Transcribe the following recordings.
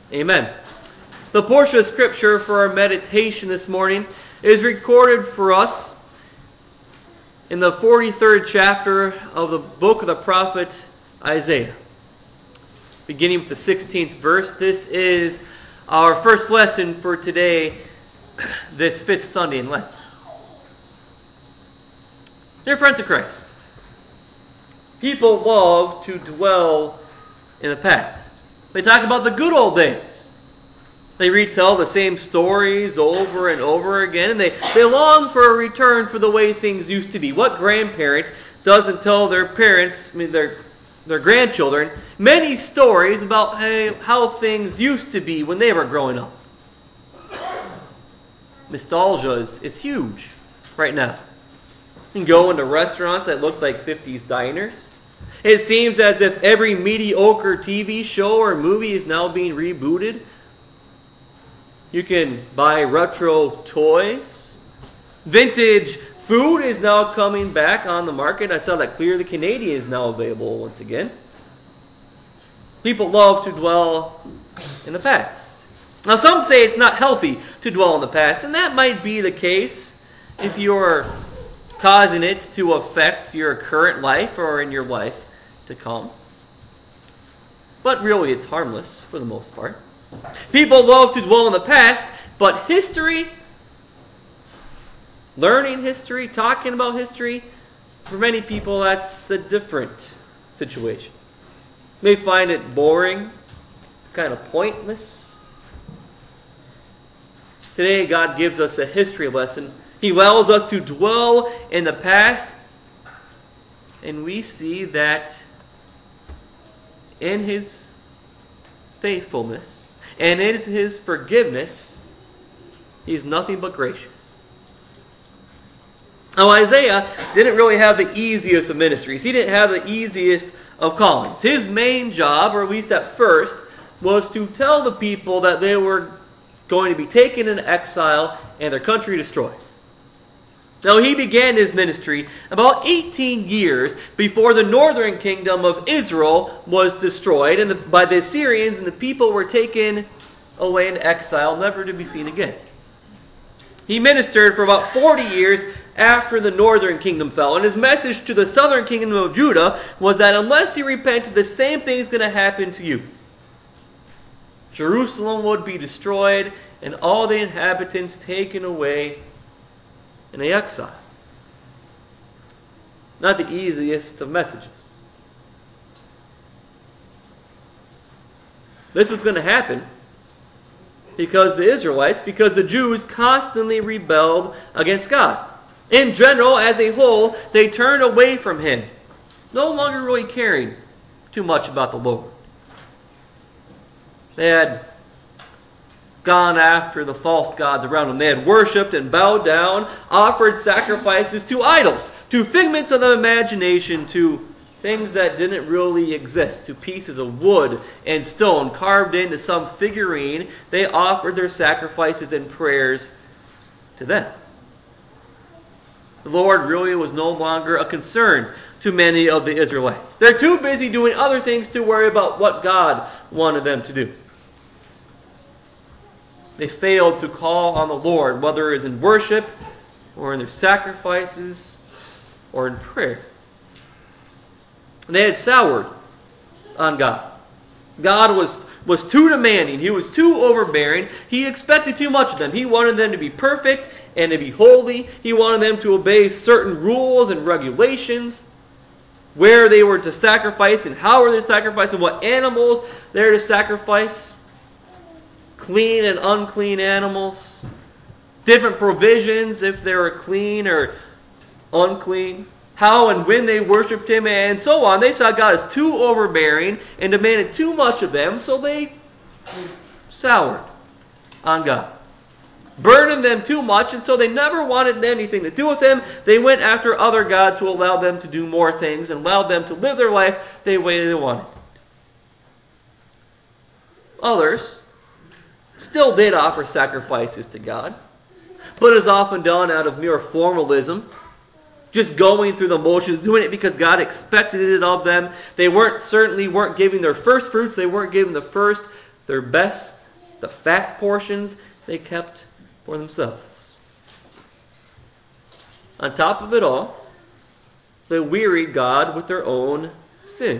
Amen. The portion of Scripture for our meditation this morning is recorded for us in the 43rd chapter of the book of the prophet Isaiah. Beginning with the 16th verse, this is our first lesson for today, this fifth Sunday in Lent. Dear friends of Christ, people love to dwell in the past. They talk about the good old days. They retell the same stories over and over again, and they long for a return for the way things used to be. What grandparent doesn't tell their parents, their grandchildren, many stories about how things used to be when they were growing up? Nostalgia is huge right now. You can go into restaurants that look like 50s diners. It seems as if every mediocre TV show or movie is now being rebooted. You can buy retro toys. Vintage food is now coming back on the market. I saw that Clear the Canadian is now available once again. People love to dwell in the past. Now some say it's not healthy to dwell in the past, and that might be the case if you're causing it to affect your current life or in your life to come. But really it's harmless for the most part. People love to dwell in the past, but history, learning history, talking about history, for many people that's a different situation. They find it boring, kind of pointless. Today God gives us a history lesson. He allows us to dwell in the past, and we see that in His faithfulness and in His forgiveness, He's nothing but gracious. Now Isaiah didn't really have the easiest of ministries. He didn't have the easiest of callings. His main job, or at least at first, was to tell the people that they were going to be taken into exile and their country destroyed. Now he began his ministry about 18 years before the northern kingdom of Israel was destroyed by the Assyrians, and the people were taken away into exile, never to be seen again. He ministered for about 40 years after the northern kingdom fell, and his message to the southern kingdom of Judah was that unless you repented, the same thing is going to happen to you. Jerusalem would be destroyed and all the inhabitants taken away in the exile. Not the easiest of messages. This was going to happen because the Jews constantly rebelled against God. In general, as a whole, they turned away from Him, no longer really caring too much about the Lord. They had gone after the false gods around them. They had worshipped and bowed down, offered sacrifices to idols, to figments of the imagination, to things that didn't really exist, to pieces of wood and stone carved into some figurine. They offered their sacrifices and prayers to them. The Lord really was no longer a concern to many of the Israelites. They're too busy doing other things to worry about what God wanted them to do. They failed to call on the Lord, whether it is in worship or in their sacrifices or in prayer. They had soured on God. God was too demanding. He was too overbearing. He expected too much of them. He wanted them to be perfect and to be holy. He wanted them to obey certain rules and regulations, where they were to sacrifice and how were they to sacrifice and what animals they were to sacrifice. Clean and unclean animals. Different provisions if they were clean or unclean. How and when they worshipped Him and so on. They saw God as too overbearing and demanded too much of them, so they soured on God. Burdened them too much, and so they never wanted anything to do with Him. They went after other gods who allowed them to do more things and allowed them to live their life the way they wanted. Others still did offer sacrifices to God, but it was often done out of mere formalism, just going through the motions, doing it because God expected it of them. They certainly weren't giving their first fruits. They weren't giving the first their best, the fat portions, they kept for themselves. On top of it all, they wearied God with their own sins.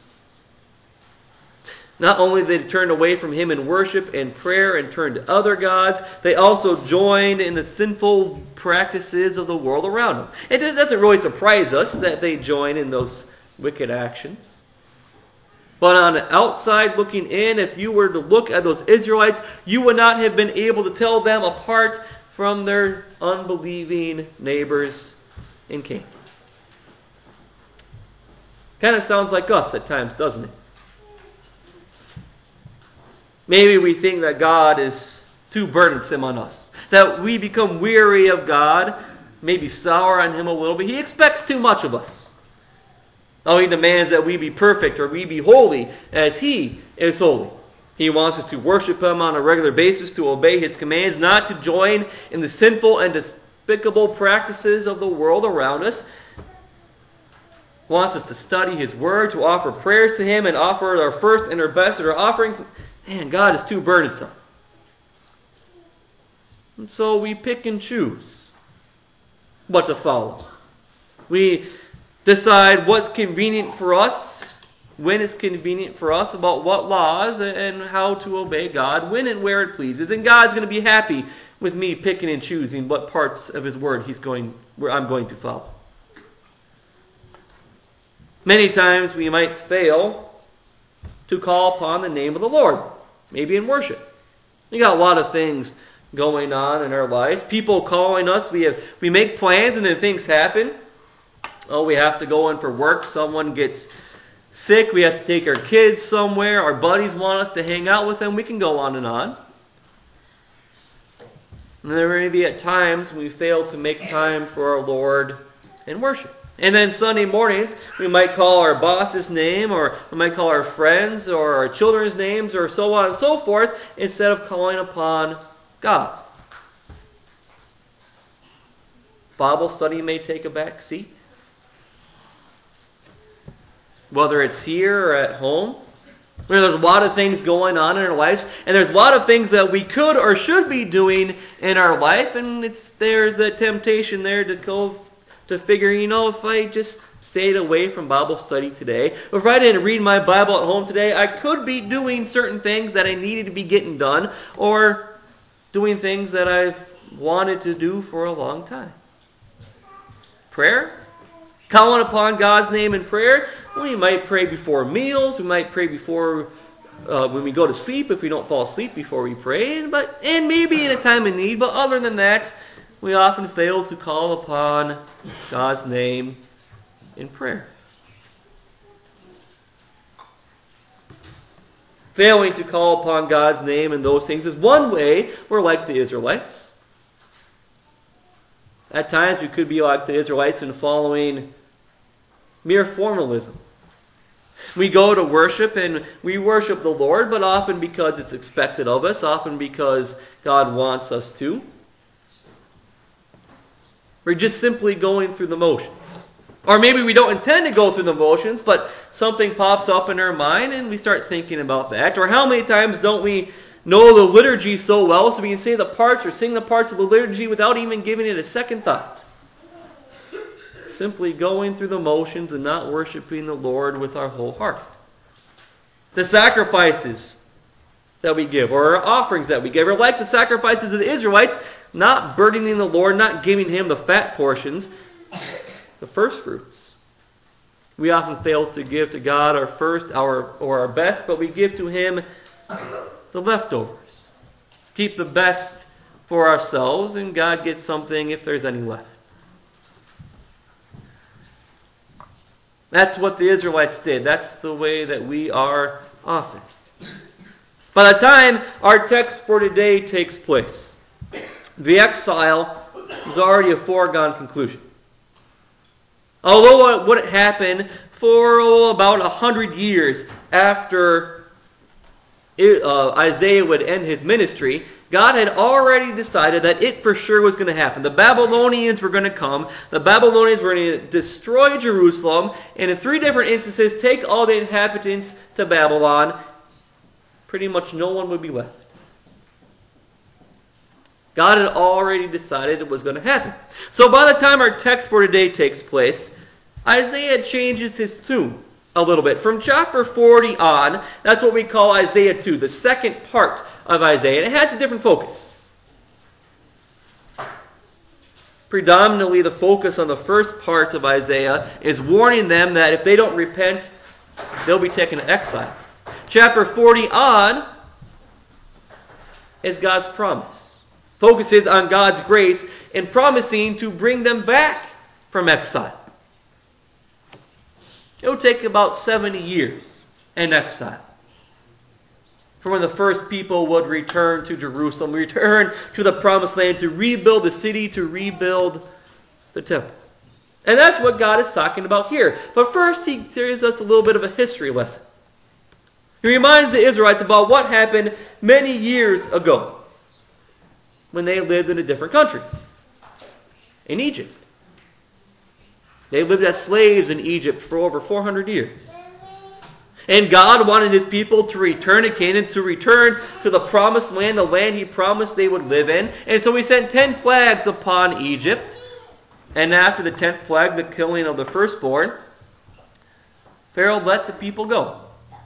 Not only did they turn away from Him in worship and prayer and turned to other gods, they also joined in the sinful practices of the world around them. It doesn't really surprise us that they join in those wicked actions. But on the outside looking in, if you were to look at those Israelites, you would not have been able to tell them apart from their unbelieving neighbors in Canaan. Kind of sounds like us at times, doesn't it? Maybe we think that God is too burdensome on us. That we become weary of God, maybe sour on Him a little bit. He expects too much of us. Oh, He demands that we be perfect or we be holy as He is holy. He wants us to worship Him on a regular basis, to obey His commands, not to join in the sinful and despicable practices of the world around us. He wants us to study His Word, to offer prayers to Him, and offer our first and our best and our offerings. Man, God is too burdensome. And so we pick and choose what to follow. We decide what's convenient for us, when it's convenient for us, about what laws and how to obey God, when and where it pleases. And God's going to be happy with me picking and choosing what parts of His Word I'm going to follow. Many times we might fail to call upon the name of the Lord, maybe in worship. We got a lot of things going on in our lives. People calling us, we make plans and then things happen. Oh, we have to go in for work. Someone gets sick. We have to take our kids somewhere. Our buddies want us to hang out with them. We can go on and on. And there may be at times we fail to make time for our Lord in worship. And then Sunday mornings, we might call our boss's name, or we might call our friends, or our children's names, or so on and so forth, instead of calling upon God. Bible study may take a back seat. Whether it's here or at home. There's a lot of things going on in our lives, and there's a lot of things that we could or should be doing in our life, and there's the temptation there to go to figure, if I just stayed away from Bible study today, or if I didn't read my Bible at home today, I could be doing certain things that I needed to be getting done, or doing things that I've wanted to do for a long time. Prayer? Calling upon God's name in prayer. We might pray before meals. We might pray before when we go to sleep, if we don't fall asleep before we pray, and maybe in a time of need. But other than that, we often fail to call upon God's name in prayer. Failing to call upon God's name in those things is one way we're like the Israelites. At times we could be like the Israelites in following mere formalism. We go to worship and we worship the Lord, but often because it's expected of us, often because God wants us to. We're just simply going through the motions. Or maybe we don't intend to go through the motions, but something pops up in our mind and we start thinking about that. Or how many times don't we know the liturgy so well so we can say the parts or sing the parts of the liturgy without even giving it a second thought? Simply going through the motions and not worshiping the Lord with our whole heart. The sacrifices that we give, or our offerings that we give, are like the sacrifices of the Israelites, not burdening the Lord, not giving Him the fat portions, the first fruits. We often fail to give to God our first or our best, but we give to Him the leftovers. Keep the best for ourselves, and God gets something if there's any left. That's what the Israelites did. That's the way that we are often. By the time our text for today takes place, the exile was already a foregone conclusion. Although it wouldn't happen for about 100 years after Isaiah would end his ministry, God had already decided that it for sure was going to happen. The Babylonians were going to come. The Babylonians were going to destroy Jerusalem, and in 3 different instances take all the inhabitants to Babylon, pretty much no one would be left. God had already decided it was going to happen. So by the time our text for today takes place, Isaiah changes his tune a little bit. From chapter 40 on, that's what we call Isaiah 2, the second part of Isaiah. And it has a different focus. Predominantly, the focus on the first part of Isaiah is warning them that if they don't repent, they'll be taken to exile. Chapter 40 on is God's promise. Focuses on God's grace in promising to bring them back from exile. It will take about 70 years in exile for when the first people would return to Jerusalem, return to the promised land, to rebuild the city, to rebuild the temple. And that's what God is talking about here. But first, he gives us a little bit of a history lesson. He reminds the Israelites about what happened many years ago when they lived in a different country, in Egypt. They lived as slaves in Egypt for over 400 years. And God wanted his people to return to Canaan, to return to the promised land, the land he promised they would live in. And so he sent 10 plagues upon Egypt. And after the 10th plague, the killing of the firstborn, Pharaoh let the people go.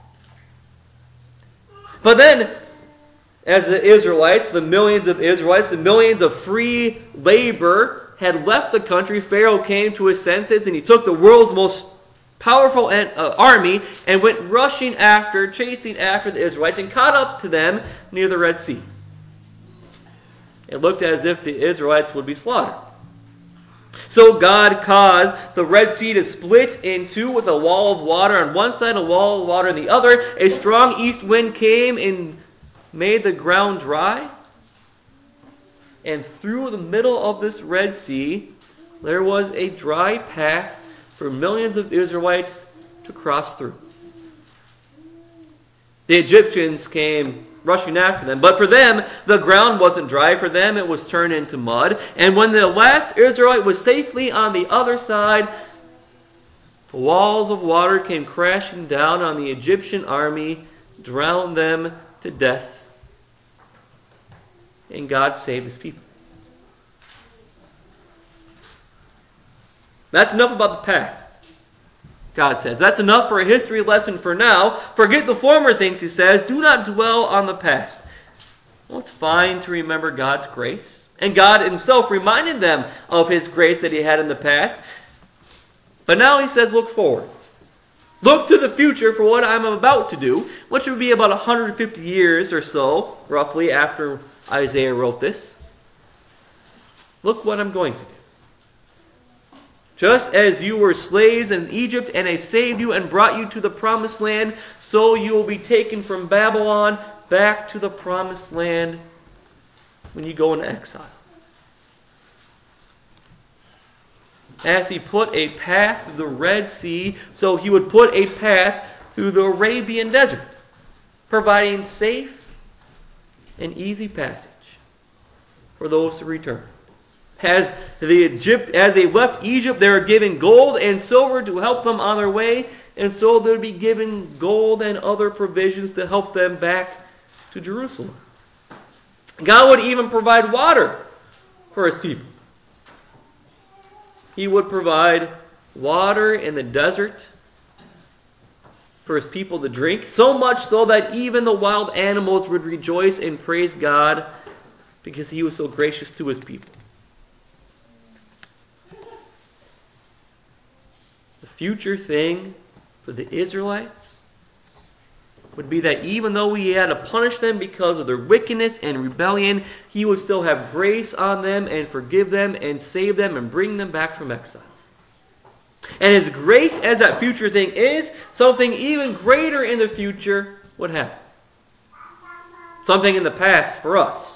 But then, as the Israelites, the millions of free labor had left the country, Pharaoh came to his senses and he took the world's most powerful army and went chasing after the Israelites and caught up to them near the Red Sea. It looked as if the Israelites would be slaughtered. So God caused the Red Sea to split in two with a wall of water on one side, a wall of water on the other. A strong east wind came and made the ground dry. And through the middle of this Red Sea, there was a dry path for millions of Israelites to cross through. The Egyptians came rushing after them, but for them, the ground wasn't dry. For them, it was turned into mud. And when the last Israelite was safely on the other side, the walls of water came crashing down on the Egyptian army, drowned them to death. And God saved his people. That's enough about the past, God says. That's enough for a history lesson for now. Forget the former things, he says. Do not dwell on the past. Well, it's fine to remember God's grace. And God himself reminded them of his grace that he had in the past. But now he says, look forward. Look to the future for what I'm about to do, which would be about 150 years or so, roughly, after Isaiah wrote this. Look what I'm going to do. Just as you were slaves in Egypt, and I saved you and brought you to the promised land, so you will be taken from Babylon back to the promised land when you go into exile. As he put a path through the Red Sea, so he would put a path through the Arabian desert, providing safe and easy passage for those who return. As they left Egypt, they were given gold and silver to help them on their way, and so they would be given gold and other provisions to help them back to Jerusalem. God would even provide water for his people. He would provide water in the desert for his people to drink, so much so that even the wild animals would rejoice and praise God because he was so gracious to his people. Future thing for the Israelites would be that even though he had to punish them because of their wickedness and rebellion, he would still have grace on them and forgive them and save them and bring them back from exile. And as great as that future thing is, something even greater in the future would happen. Something in the past for us.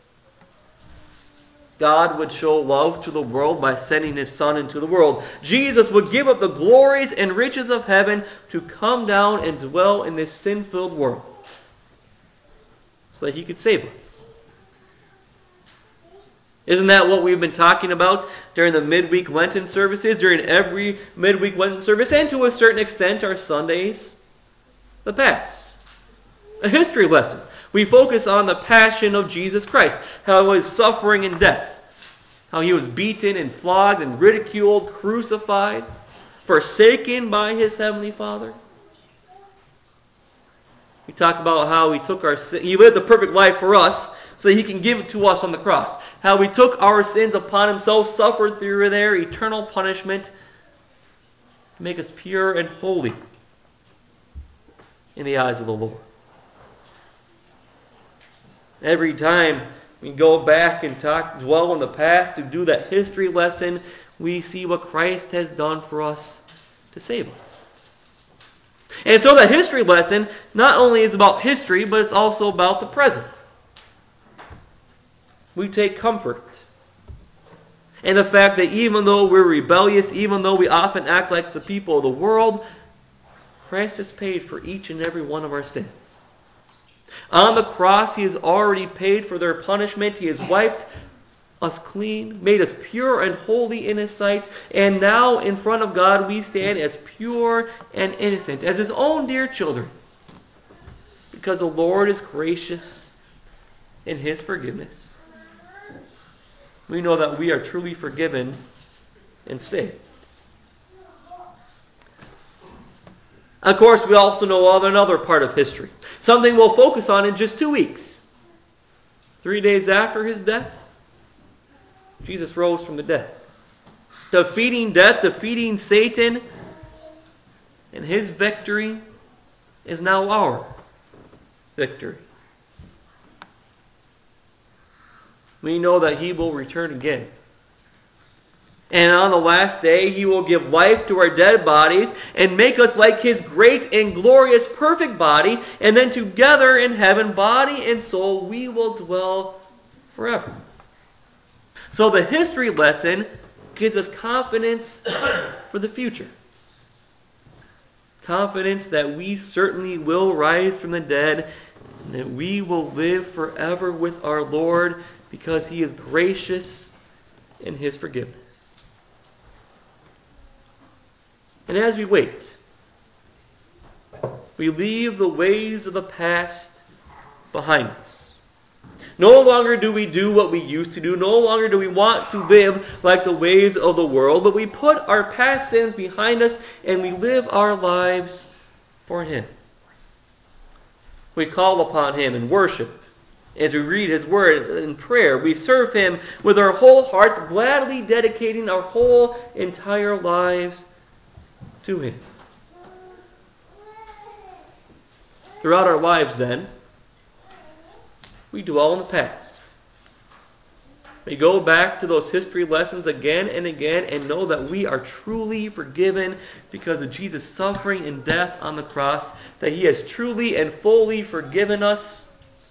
God would show love to the world by sending his Son into the world. Jesus would give up the glories and riches of heaven to come down and dwell in this sin-filled world so that he could save us. Isn't that what we've been talking about during the midweek Lenten services, during every midweek Lenten service, and to a certain extent our Sundays? The past. a history lesson. We focus on the passion of Jesus Christ, how his suffering and death, how he was beaten and flogged and ridiculed, crucified, forsaken by his heavenly Father. We talk about how he took our sin. He lived a perfect life for us so that he can give it to us on the cross. How he took our sins upon himself, suffered through their eternal punishment to make us pure and holy in the eyes of the Lord. Every time we go back and dwell in the past to do that history lesson, we see what Christ has done for us to save us. And so that history lesson not only is about history, but it's also about the present. We take comfort in the fact that even though we're rebellious, even though we often act like the people of the world, Christ has paid for each and every one of our sins. On the cross, he has already paid for their punishment. He has wiped us clean, made us pure and holy in his sight, and now in front of God we stand as pure and innocent, as his own dear children, because the Lord is gracious in his forgiveness. We know that we are truly forgiven and saved. Of course, we also know another part of history, something we'll focus on in just 2 weeks. 3 days after his death, Jesus rose from the dead, defeating death, defeating Satan, and his victory is now our victory. We know that he will return again. And on the last day, he will give life to our dead bodies and make us like his great and glorious perfect body. And then together in heaven, body and soul, we will dwell forever. So the history lesson gives us confidence for the future. Confidence that we certainly will rise from the dead and that we will live forever with our Lord because he is gracious in his forgiveness. And as we wait, we leave the ways of the past behind us. No longer do we do what we used to do. No longer do we want to live like the ways of the world, but we put our past sins behind us and we live our lives for him. We call upon him in worship. As we read his word in prayer, we serve him with our whole heart, gladly dedicating our whole entire lives to him. Throughout our lives, then, we dwell in the past. We go back to those history lessons again and again and know that we are truly forgiven because of Jesus' suffering and death on the cross, that he has truly and fully forgiven us,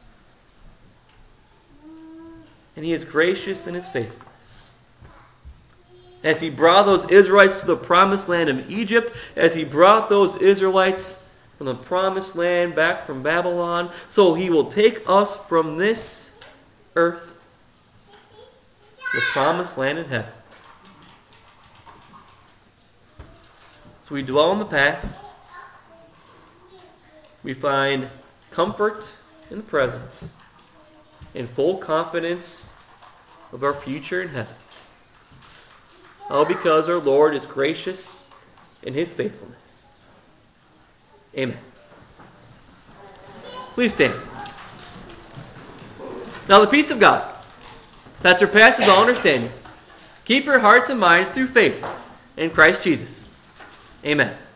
and he is gracious in his faithfulness. As he brought those Israelites to the promised land of Egypt, as he brought those Israelites from the promised land back from Babylon, so he will take us from this earth to the promised land in heaven. So we dwell in the past. We find comfort in the present and full confidence of our future in heaven. All because our Lord is gracious in his faithfulness. Amen. Please stand. Now the peace of God, that surpasses all understanding, keep your hearts and minds through faith in Christ Jesus. Amen.